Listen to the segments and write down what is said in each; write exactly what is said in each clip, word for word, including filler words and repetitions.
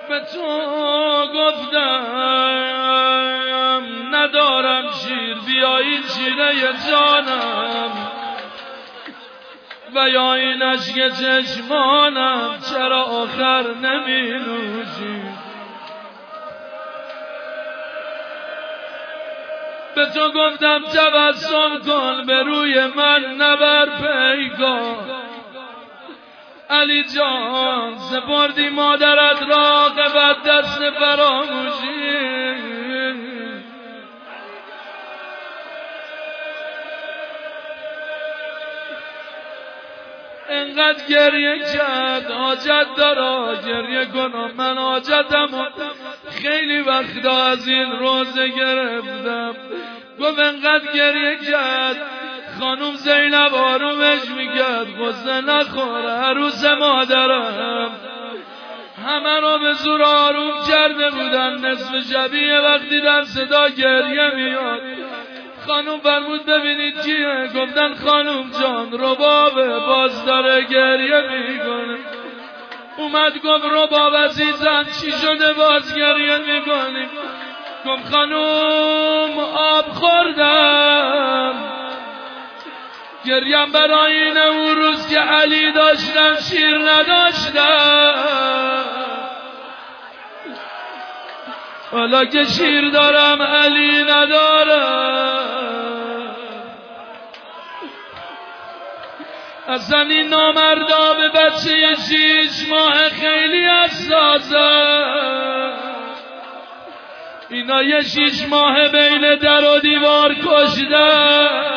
به تو گفتم ندارم شیر، بیا این شیره جانم و یا این اشک چشمانم، چرا آخر نمی نوشی؟ به تو گفتم تبسم کن، به روی من نبر پیگاه. علی جان سپردی مادرت را قبل دست فراموشی. انقدر گریه کرد حاجت دارا گریه کنم، من حاجتم خیلی وقتا از این روزه گرفتم. گفت انقدر گریه کرد خانوم زینب آرومش میکرد، غصه نخور عروس مادرم. همه رو به زور آروم کرده بودن. نصف شبیه وقتی در صدا گریه میاد خانوم فرمود ببینید کیه؟ گفتن خانوم جان ربابه، باز داره گریه میکنه. اومد گفت رباب عزیزم چی شده باز گریه میکنی؟ گفت خانوم آب خوردم، گریم برای این اون روز که علی داشتم شیر نداشتم، حالا که شیر دارم علی ندارم. اصلا این نامردا به بچه شیش ماه خیلی حساسه. اینا یه شیش ماه بین در و دیوار کشیدن.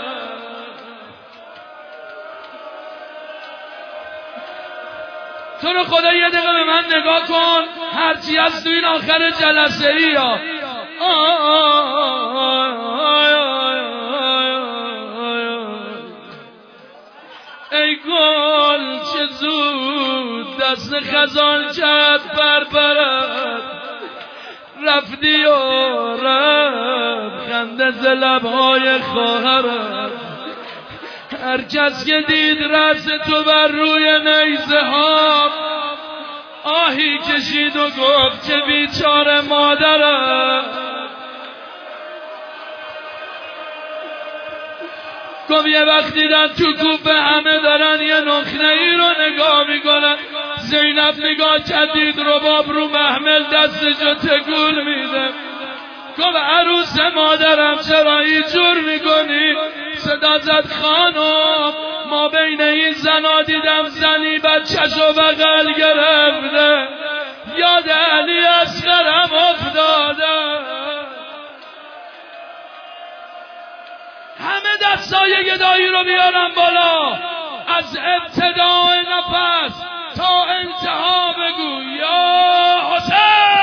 تو رو خدا یه دقیقه به من نگاه کن، هرچی هست تو این آخر جلسه ای ها. ای گل چه زود دست خزان کرد پرپرد، رفتی و رفت خنده ز لبهای خواهرت. هر کس که دید رأس تو بر روی نیزه ها آهی کشید و گفت که بیچاره مادرم. گفت یه وقت دیدن تو کوفه همه دارن یه نخنه ای رو نگاه میکنن. زینب نگاه کردید رباب رو محمل دستشو تکون میده. گفت عروس مادرم چرا اینجور میکنی؟ صدا زد خانم ما بین این زنا دیدم زنی بچه‌شو بغل گرفته، یاد علی اصغرم افتاده. همه دستای گدایی رو بیارم بالا، از ابتدای نفس تا انتها بگو یا حسین.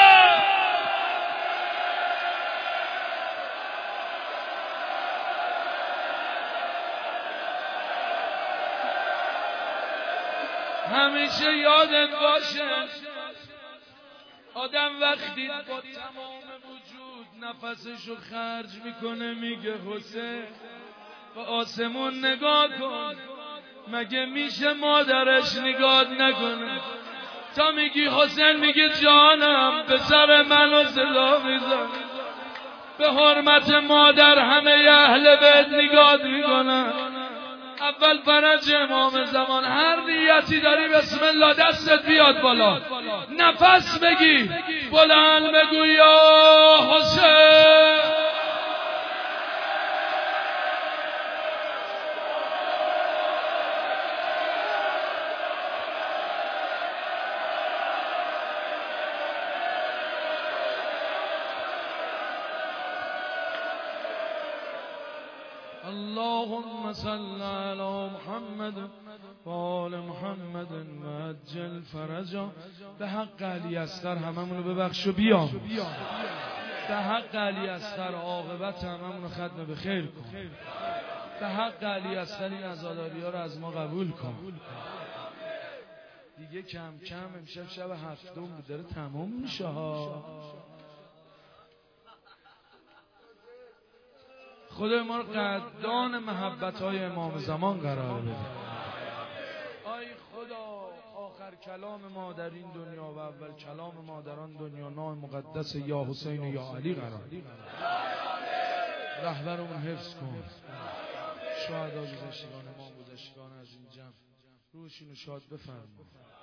همیشه یادت باشه آدم وقتی با تمام وجود نفسشو خرج میکنه میگه حسین، به آسمون نگاه کن، مگه میشه مادرش نگاه نکنه؟ تا میگی حسین میگی جانم، به سر منو صدا میزن. به حرمت مادر همه اهل بیت نگاه میکنن. اول فرج امام زمان، هر نیتی داری بسم الله دستت بیاد بالا، نفس بگی بلند بگو یا حسین. اللهم صل علی محمد و آل محمد و عجل فرجا. به حق علی اصغر هممونو ببخش و بیام. به حق علی اصغر عاقبت هممونو ختم به خیر کن. به حق علی اصغر این عزاداری ها رو از ما قبول کن. دیگه کم کم امشب شب هفتم بود داره تمام میشه ها. خدا ما رو قدردان محبت های امام زمان قرار بده. آی خدا آخر کلام ما در این دنیا و اول کلام ما در آن دنیا نام مقدس یا حسین و یا علی قرار رهبرمون حفظ کن. شهدا گذشتگان ما گذشتگان از این جمع روحشون رو شاد بفرما.